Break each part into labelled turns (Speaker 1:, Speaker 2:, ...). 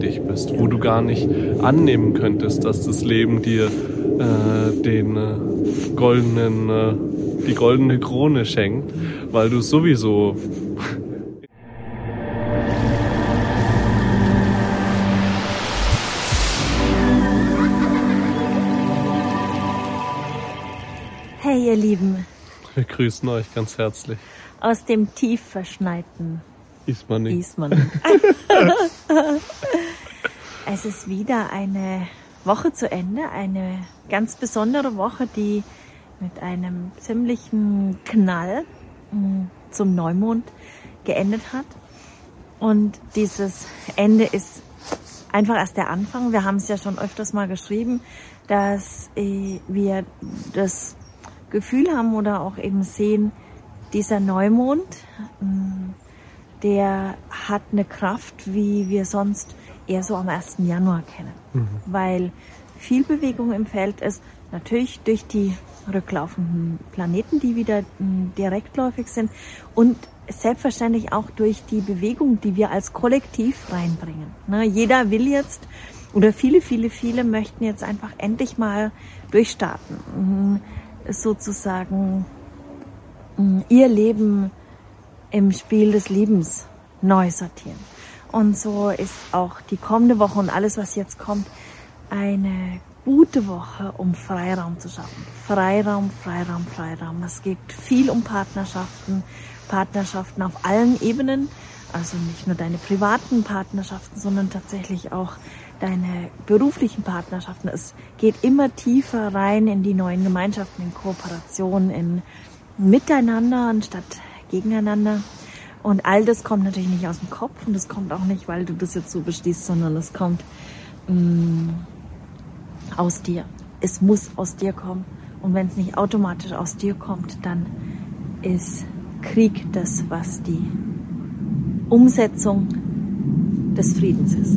Speaker 1: dich bist, wo du gar nicht annehmen könntest, dass das Leben dir die goldene Krone schenkt, weil du sowieso
Speaker 2: Hey ihr Lieben,
Speaker 1: wir grüßen euch ganz herzlich.
Speaker 2: Aus dem tief verschneiten
Speaker 1: Ismaning.
Speaker 2: Es ist wieder eine Woche zu Ende, eine ganz besondere Woche, die mit einem ziemlichen Knall zum Neumond geendet hat. Und dieses Ende ist einfach erst der Anfang. Wir haben es ja schon öfters mal geschrieben, dass wir das Gefühl haben oder auch eben sehen, dieser Neumond, der hat eine Kraft, wie wir sonst eher so am 1. Januar kennen. Weil viel Bewegung im Feld ist, natürlich durch die rücklaufenden Planeten, die wieder direktläufig sind und selbstverständlich auch durch die Bewegung, die wir als Kollektiv reinbringen. Ne, jeder will jetzt oder viele möchten jetzt einfach endlich mal durchstarten. Sozusagen ihr Leben im Spiel des Lebens neu sortieren. Und so ist auch die kommende Woche und alles, was jetzt kommt, eine gute Woche, um Freiraum zu schaffen. Freiraum. Es geht viel um Partnerschaften auf allen Ebenen. Also nicht nur deine privaten Partnerschaften, sondern tatsächlich auch deine beruflichen Partnerschaften. Es geht immer tiefer rein in die neuen Gemeinschaften, in Kooperation, in Miteinander anstatt gegeneinander. Und all das kommt natürlich nicht aus dem Kopf und das kommt auch nicht, weil du das jetzt so beschließt, sondern es kommt aus dir. Es muss aus dir kommen. Und wenn es nicht automatisch aus dir kommt, dann ist Krieg das, was die Umsetzung des Friedens ist.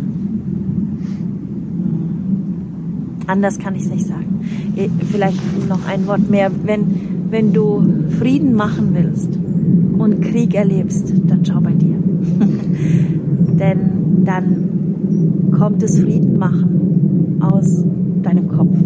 Speaker 2: Anders kann ich es nicht sagen. Vielleicht noch ein Wort mehr. Wenn du Frieden machen willst und Krieg erlebst, dann schau bei dir. Denn dann kommt das Frieden machen aus deinem Kopf.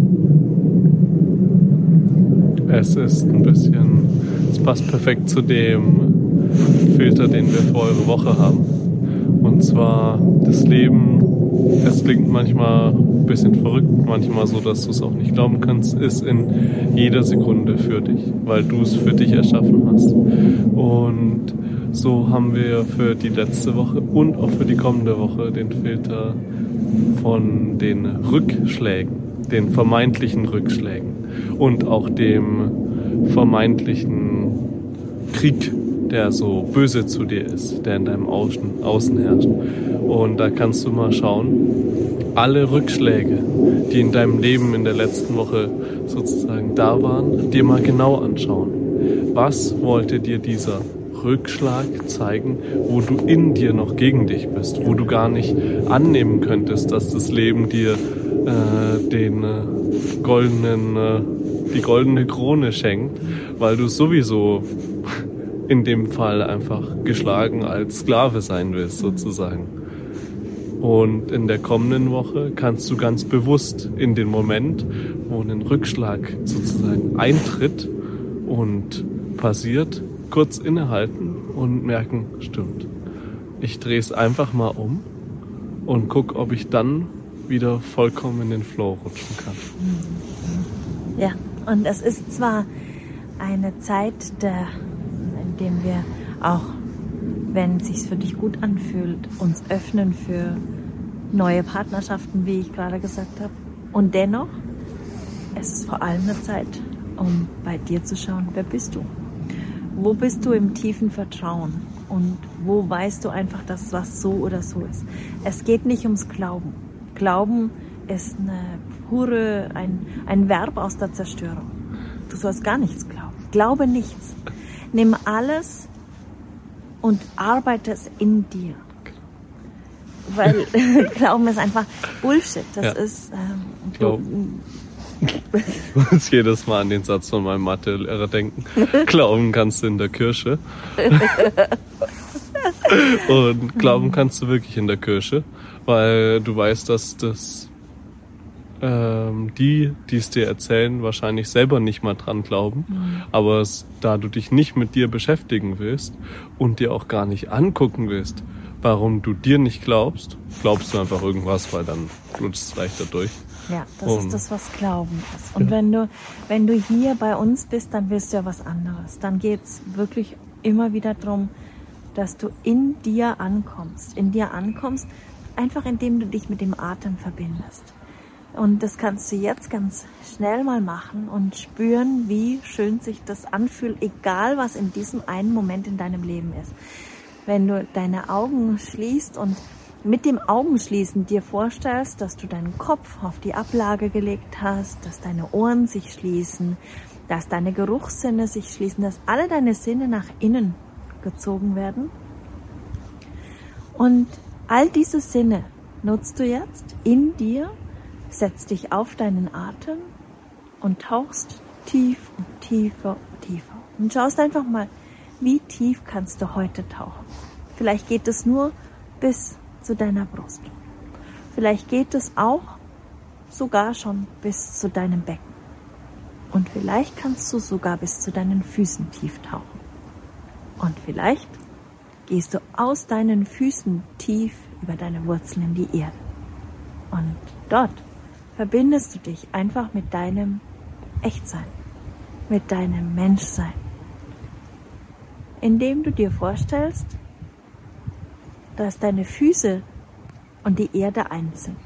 Speaker 1: Es passt perfekt zu dem Filter, den wir vor eure Woche haben. Und zwar das Leben, es klingt manchmal ein bisschen verrückt, manchmal so, dass du es auch nicht glauben kannst, ist in jeder Sekunde für dich, weil du es für dich erschaffen hast. Und so haben wir für die letzte Woche und auch für die kommende Woche den Filter von den Rückschlägen, den vermeintlichen Rückschlägen und auch dem vermeintlichen Krieg, der so böse zu dir ist, der in deinem Außen herrscht. Und da kannst du mal schauen, alle Rückschläge, die in deinem Leben in der letzten Woche sozusagen da waren, dir mal genau anschauen. Was wollte dir dieser Rückschlag zeigen, wo du in dir noch gegen dich bist, wo du gar nicht annehmen könntest, dass das Leben dir die goldene Krone schenkt, weil du sowieso in dem Fall einfach geschlagen als Sklave sein willst, sozusagen. Und in der kommenden Woche kannst du ganz bewusst in den Moment, wo ein Rückschlag sozusagen eintritt und passiert, kurz innehalten und merken, stimmt. Ich drehe es einfach mal um und guck, ob ich dann wieder vollkommen in den Flow rutschen kann.
Speaker 2: Ja, und es ist zwar eine Zeit, in der wir auch, wenn es sich für dich gut anfühlt, uns öffnen für neue Partnerschaften, wie ich gerade gesagt habe. Und dennoch, es ist vor allem eine Zeit, um bei dir zu schauen, wer bist du? Wo bist du im tiefen Vertrauen? Und wo weißt du einfach, dass was so oder so ist? Es geht nicht ums Glauben. Glauben ist ein Verb aus der Zerstörung. Du sollst gar nichts glauben. Glaube nichts. Nimm alles und arbeite es in dir. Weil Glauben ist einfach Bullshit. Das ist...
Speaker 1: Ich muss jedes Mal an den Satz von meinem Mathelehrer denken. Glauben kannst du in der Kirche. Und glauben kannst du wirklich in der Kirche, weil du weißt, dass die es dir erzählen, wahrscheinlich selber nicht mal dran glauben. Aber da du dich nicht mit dir beschäftigen willst und dir auch gar nicht angucken willst, warum du dir nicht glaubst du einfach irgendwas, weil dann flutscht es leichter durch.
Speaker 2: Ja, das ist das, was Glauben ist. Und wenn du hier bei uns bist, dann willst du ja was anderes. Dann geht's wirklich immer wieder darum, dass du in dir ankommst. Einfach indem du dich mit dem Atem verbindest. Und das kannst du jetzt ganz schnell mal machen und spüren, wie schön sich das anfühlt, egal was in diesem einen Moment in deinem Leben ist. Wenn du deine Augen schließt und mit dem Augenschließen dir vorstellst, dass du deinen Kopf auf die Ablage gelegt hast, dass deine Ohren sich schließen, dass deine Geruchssinne sich schließen, dass alle deine Sinne nach innen gezogen werden. Und all diese Sinne nutzt du jetzt in dir, setzt dich auf deinen Atem und tauchst tief und tiefer und tiefer. Und schaust einfach mal, wie tief kannst du heute tauchen. Vielleicht geht es nur bis zu deiner Brust. Vielleicht geht es auch sogar schon bis zu deinem Becken. Und vielleicht kannst du sogar bis zu deinen Füßen tief tauchen. Und vielleicht gehst du aus deinen Füßen tief über deine Wurzeln in die Erde. Und dort verbindest du dich einfach mit deinem Echtsein, mit deinem Menschsein, indem du dir vorstellst, dass deine Füße und die Erde eins sind.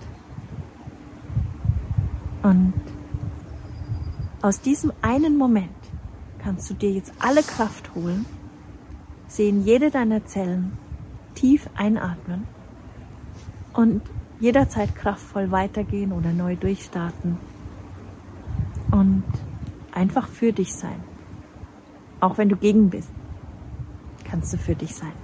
Speaker 2: Und aus diesem einen Moment kannst du dir jetzt alle Kraft holen, sehen jede deiner Zellen tief einatmen und jederzeit kraftvoll weitergehen oder neu durchstarten und einfach für dich sein. Auch wenn du gegen bist, kannst du für dich sein.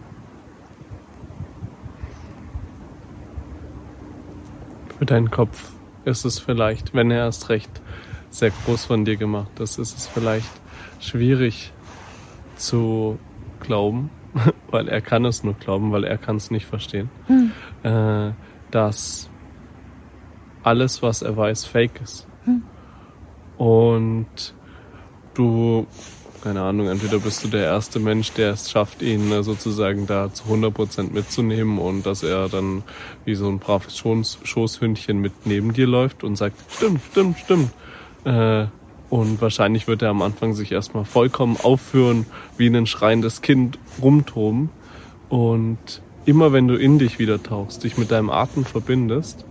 Speaker 1: Für deinen Kopf ist es vielleicht, wenn er erst recht sehr groß von dir gemacht ist, ist es vielleicht schwierig zu glauben, weil er kann es nur glauben, weil er kann es nicht verstehen, dass alles, was er weiß, fake ist. Und du, keine Ahnung, entweder bist du der erste Mensch, der es schafft, ihn sozusagen da zu 100% mitzunehmen und dass er dann wie so ein braves Schoßhündchen mit neben dir läuft und sagt, stimmt. Und wahrscheinlich wird er am Anfang sich erstmal vollkommen aufführen, wie ein schreiendes Kind rumtoben. Und immer wenn du in dich wieder tauchst, dich mit deinem Atem verbindest,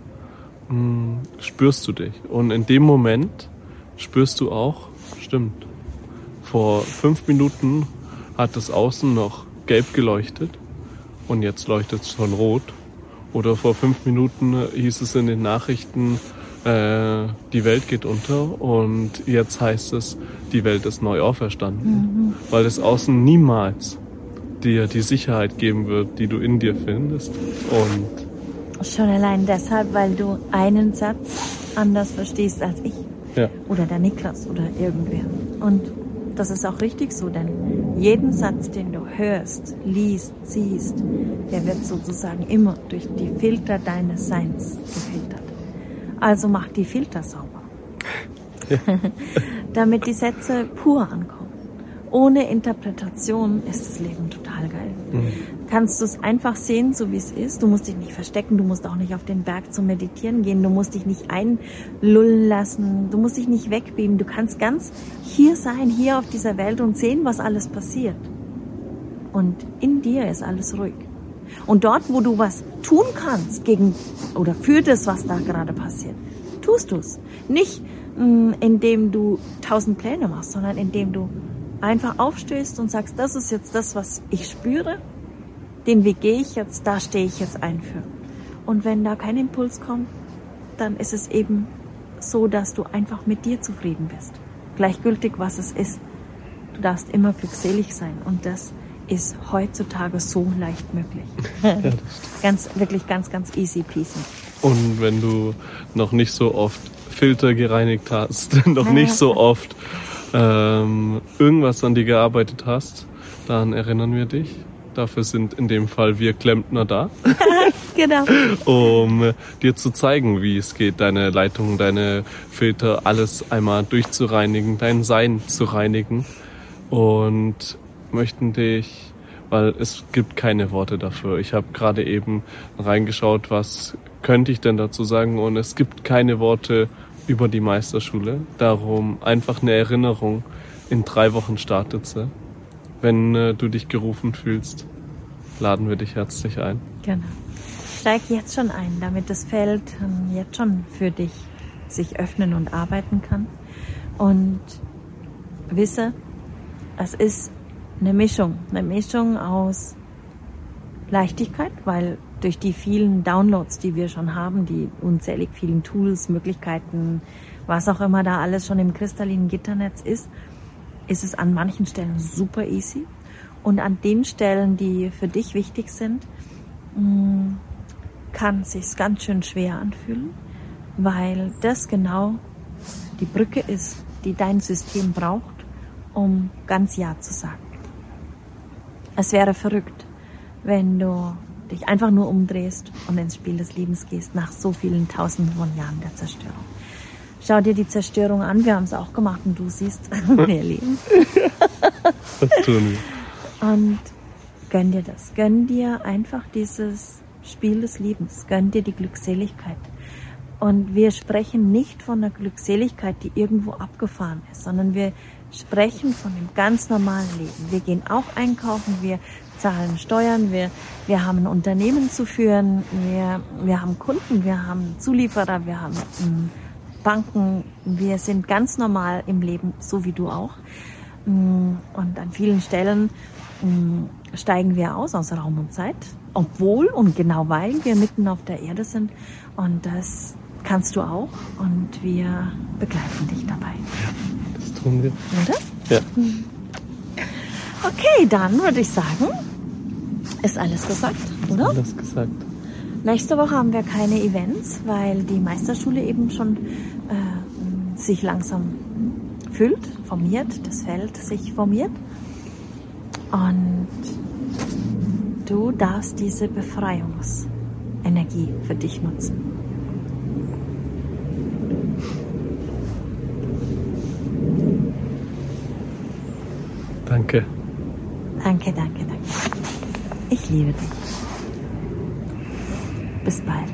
Speaker 1: spürst du dich. Und in dem Moment spürst du auch, stimmt, vor 5 Minuten hat es außen noch gelb geleuchtet und jetzt leuchtet es schon rot. Oder vor 5 Minuten hieß es in den Nachrichten, die Welt geht unter und jetzt heißt es, die Welt ist neu auferstanden. Weil es außen niemals dir die Sicherheit geben wird, die du in dir findest. Und
Speaker 2: schon allein deshalb, weil du einen Satz anders verstehst als ich.
Speaker 1: Ja.
Speaker 2: Oder der Niklas oder irgendwer. Und das ist auch richtig so, denn jeden Satz, den du hörst, liest, siehst, der wird sozusagen immer durch die Filter deines Seins gefiltert. Also mach die Filter sauber, ja. Damit die Sätze pur ankommen. Ohne Interpretation ist das Leben total geil. Kannst du es einfach sehen, so wie es ist. Du musst dich nicht verstecken, du musst auch nicht auf den Berg zum Meditieren gehen, du musst dich nicht einlullen lassen, du musst dich nicht wegbeamen. Du kannst ganz hier sein, hier auf dieser Welt und sehen, was alles passiert. Und in dir ist alles ruhig. Und dort, wo du was tun kannst gegen oder für das, was da gerade passiert, tust du es. Nicht indem du 1000 Pläne machst, sondern indem du einfach aufstehst und sagst, das ist jetzt das, was ich spüre, den Weg gehe ich jetzt, da stehe ich jetzt ein für. Und wenn da kein Impuls kommt, dann ist es eben so, dass du einfach mit dir zufrieden bist. Gleichgültig, was es ist. Du darfst immer glückselig sein und das ist heutzutage so leicht möglich. Ja, wirklich ganz easy peasy.
Speaker 1: Und wenn du noch nicht so oft Filter gereinigt hast, noch nicht so oft irgendwas an dir gearbeitet hast, dann erinnern wir dich, Dafür sind in dem Fall wir Klempner da.
Speaker 2: Genau.
Speaker 1: Um dir zu zeigen, wie es geht, deine Leitungen, deine Filter, alles einmal durchzureinigen, dein Sein zu reinigen. Und möchten dich, weil es gibt keine Worte dafür. Ich habe gerade eben reingeschaut, was könnte ich denn dazu sagen, und es gibt keine Worte über die Meisterschule. Darum einfach eine Erinnerung, in 3 Wochen startet sie. Wenn du dich gerufen fühlst, laden wir dich herzlich ein.
Speaker 2: Genau. Steig jetzt schon ein, damit das Feld jetzt schon für dich sich öffnen und arbeiten kann. Und wisse, es ist eine Mischung aus Leichtigkeit, weil durch die vielen Downloads, die wir schon haben, die unzählig vielen Tools, Möglichkeiten, was auch immer da alles schon im kristallinen Gitternetz ist es an manchen Stellen super easy. Und an den Stellen, die für dich wichtig sind, kann es sich ganz schön schwer anfühlen, weil das genau die Brücke ist, die dein System braucht, um ganz Ja zu sagen. Es wäre verrückt, wenn du dich einfach nur umdrehst und ins Spiel des Lebens gehst, nach so vielen Tausenden von Jahren der Zerstörung. Schau dir die Zerstörung an, wir haben es auch gemacht und du siehst, wir leben.
Speaker 1: Das tun wir.
Speaker 2: Und gönn dir das. Gönn dir einfach dieses Spiel des Lebens. Gönn dir die Glückseligkeit. Und wir sprechen nicht von einer Glückseligkeit, die irgendwo abgefahren ist, sondern wir sprechen von dem ganz normalen Leben. Wir gehen auch einkaufen, wir zahlen Steuern, wir haben ein Unternehmen zu führen, wir haben Kunden, wir haben Zulieferer, wir haben Banken, wir sind ganz normal im Leben, so wie du auch. Und an vielen Stellen steigen wir aus Raum und Zeit, obwohl und genau weil wir mitten auf der Erde sind. Und das kannst du auch und wir begleiten dich dabei.
Speaker 1: Das tun wir.
Speaker 2: Oder?
Speaker 1: Ja.
Speaker 2: Okay, dann würde ich sagen, ist alles gesagt, oder?
Speaker 1: Alles gesagt.
Speaker 2: Nächste Woche haben wir keine Events, weil die Meisterschule eben schon sich langsam füllt, formiert, das Feld sich formiert. Und du darfst diese Befreiungsenergie für dich nutzen.
Speaker 1: Danke.
Speaker 2: Danke. Ich liebe dich. Bis bald.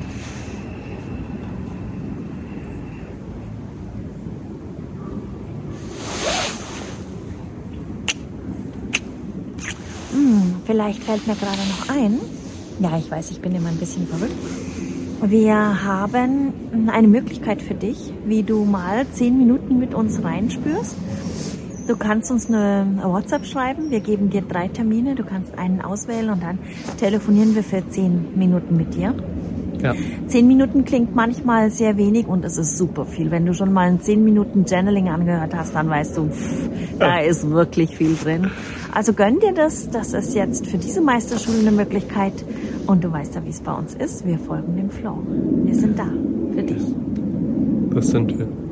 Speaker 2: Vielleicht fällt mir gerade noch ein, ja, ich weiß, ich bin immer ein bisschen verrückt. Wir haben eine Möglichkeit für dich, wie du mal 10 Minuten mit uns reinspürst. Du kannst uns eine WhatsApp schreiben, wir geben dir 3 Termine, du kannst einen auswählen und dann telefonieren wir für 10 Minuten mit dir.
Speaker 1: Ja.
Speaker 2: 10 Minuten klingt manchmal sehr wenig und es ist super viel. Wenn du schon mal ein 10 Minuten Channeling angehört hast, dann weißt du, da ist wirklich viel drin. Also gönn dir das ist jetzt für diese Meisterschule eine Möglichkeit und du weißt ja, wie es bei uns ist. Wir folgen dem Flow. Wir sind da für dich.
Speaker 1: Das sind wir.